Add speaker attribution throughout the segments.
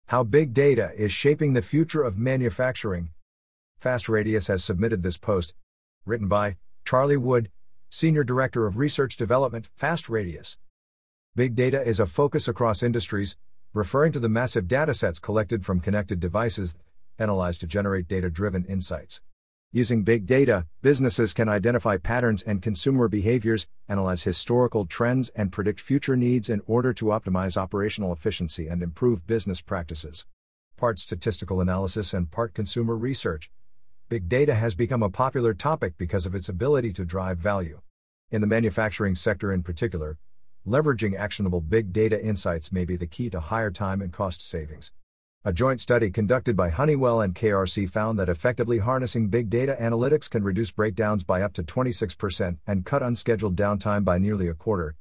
Speaker 1: How Big Data is Shaping the Future of Manufacturing. Fast Radius has submitted this post, written by Charlie Wood, Senior Director of Research Development, Fast Radius. Big data is a focus across industries, referring to the massive datasets collected from connected devices, analyzed to generate data-driven insights. Using big data, businesses can identify patterns and consumer behaviors, analyze historical trends, and predict future needs in order to optimize operational efficiency and improve business practices. Part statistical analysis and part consumer research. Big data has become a popular topic because of its ability to drive value. In the manufacturing sector in particular, leveraging actionable big data insights may be the key to higher time and cost savings. A joint study conducted by Honeywell and KRC found that effectively harnessing big data analytics can reduce breakdowns by up to 26% and cut unscheduled downtime by nearly a quarter.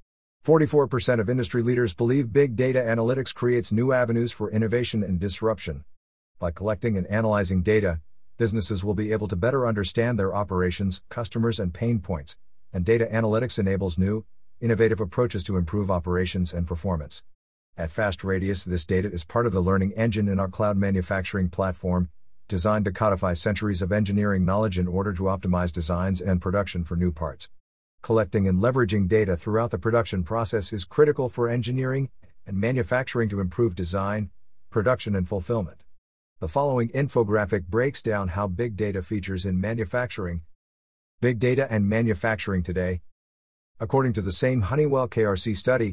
Speaker 1: 44% of industry leaders believe big data analytics creates new avenues for innovation and disruption. By collecting and analyzing data, businesses will be able to better understand their operations, customers, and pain points, and data analytics enables new, innovative approaches to improve operations and performance. At Fast Radius, this data is part of the learning engine in our cloud manufacturing platform, designed to codify centuries of engineering knowledge in order to optimize designs and production for new parts. Collecting and leveraging data throughout the production process is critical for engineering and manufacturing to improve design, production, and fulfillment. The following infographic breaks down how big data features in manufacturing. Big data and manufacturing today. According to the same Honeywell KRC study,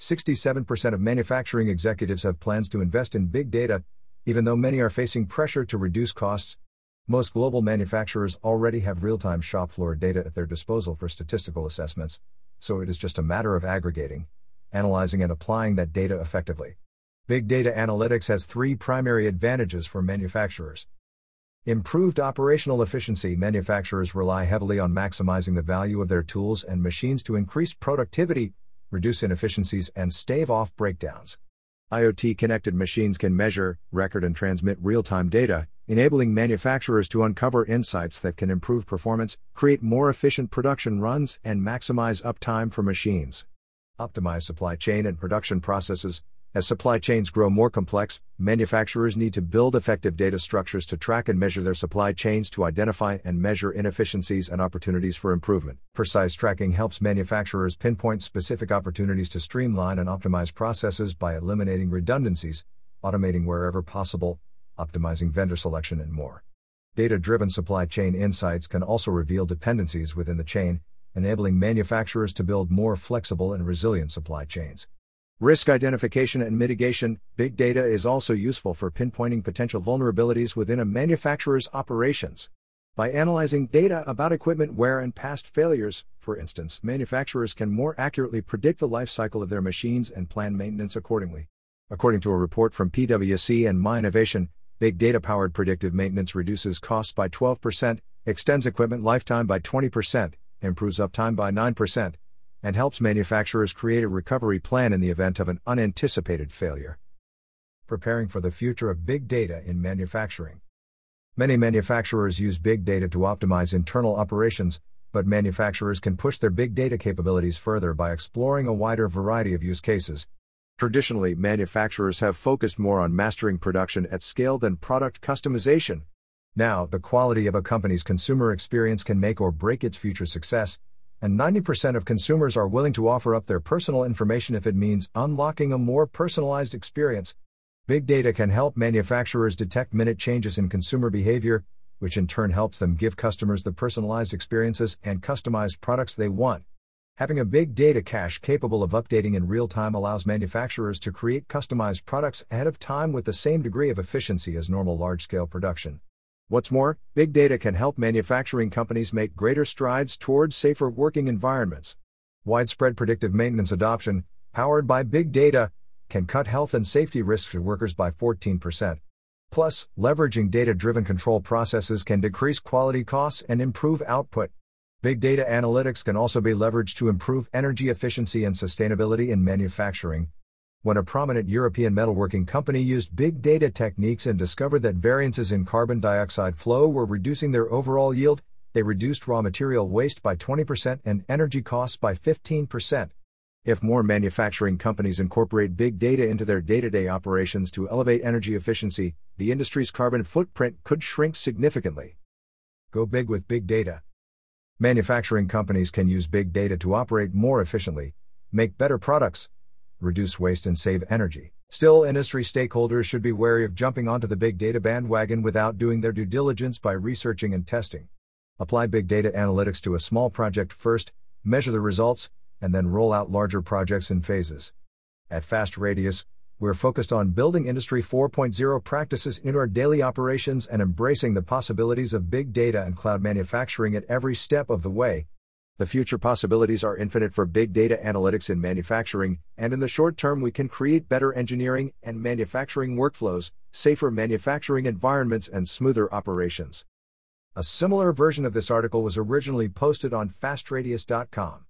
Speaker 1: 67% of manufacturing executives have plans to invest in big data, even though many are facing pressure to reduce costs. Most global manufacturers already have real-time shop floor data at their disposal for statistical assessments, so it is just a matter of aggregating, analyzing, and applying that data effectively. Big data analytics has three primary advantages for manufacturers. Improved operational efficiency. Manufacturers rely heavily on maximizing the value of their tools and machines to increase productivity, reduce inefficiencies, and stave off breakdowns. IoT-connected machines can measure, record, and transmit real-time data, enabling manufacturers to uncover insights that can improve performance, create more efficient production runs, and maximize uptime for machines. Optimize supply chain and production processes. As supply chains grow more complex, manufacturers need to build effective data structures to track and measure their supply chains to identify and measure inefficiencies and opportunities for improvement. Precise tracking helps manufacturers pinpoint specific opportunities to streamline and optimize processes by eliminating redundancies, automating wherever possible, optimizing vendor selection, and more. Data-driven supply chain insights can also reveal dependencies within the chain, enabling manufacturers to build more flexible and resilient supply chains. Risk identification and mitigation. Big data is also useful for pinpointing potential vulnerabilities within a manufacturer's operations. By analyzing data about equipment wear and past failures, for instance, manufacturers can more accurately predict the life cycle of their machines and plan maintenance accordingly. According to a report from PwC and MyInnovation, big data-powered predictive maintenance reduces costs by 12%, extends equipment lifetime by 20%, improves uptime by 9%, and helps manufacturers create a recovery plan in the event of an unanticipated failure. Preparing for the future of big data in manufacturing. Many manufacturers use big data to optimize internal operations, but manufacturers can push their big data capabilities further by exploring a wider variety of use cases. Traditionally, manufacturers have focused more on mastering production at scale than product customization. Now, the quality of a company's consumer experience can make or break its future success, and 90% of consumers are willing to offer up their personal information if it means unlocking a more personalized experience. Big data can help manufacturers detect minute changes in consumer behavior, which in turn helps them give customers the personalized experiences and customized products they want. Having a big data cache capable of updating in real time allows manufacturers to create customized products ahead of time with the same degree of efficiency as normal large-scale production. What's more, big data can help manufacturing companies make greater strides towards safer working environments. Widespread predictive maintenance adoption, powered by big data, can cut health and safety risks to workers by 14%. Plus, leveraging data-driven control processes can decrease quality costs and improve output. Big data analytics can also be leveraged to improve energy efficiency and sustainability in manufacturing. When a prominent European metalworking company used big data techniques and discovered that variances in carbon dioxide flow were reducing their overall yield, they reduced raw material waste by 20% and energy costs by 15%. If more manufacturing companies incorporate big data into their day-to-day operations to elevate energy efficiency, the industry's carbon footprint could shrink significantly. Go big with big data. Manufacturing companies can use big data to operate more efficiently, make better products, reduce waste and save energy. Still, industry stakeholders should be wary of jumping onto the big data bandwagon without doing their due diligence by researching and testing. Apply big data analytics to a small project first, measure the results, and then roll out larger projects in phases. At Fast Radius, we're focused on building Industry 4.0 practices into our daily operations and embracing the possibilities of big data and cloud manufacturing at every step of the way. The future possibilities are infinite for big data analytics in manufacturing, and in the short term we can create better engineering and manufacturing workflows, safer manufacturing environments and smoother operations. A similar version of this article was originally posted on fastradius.com.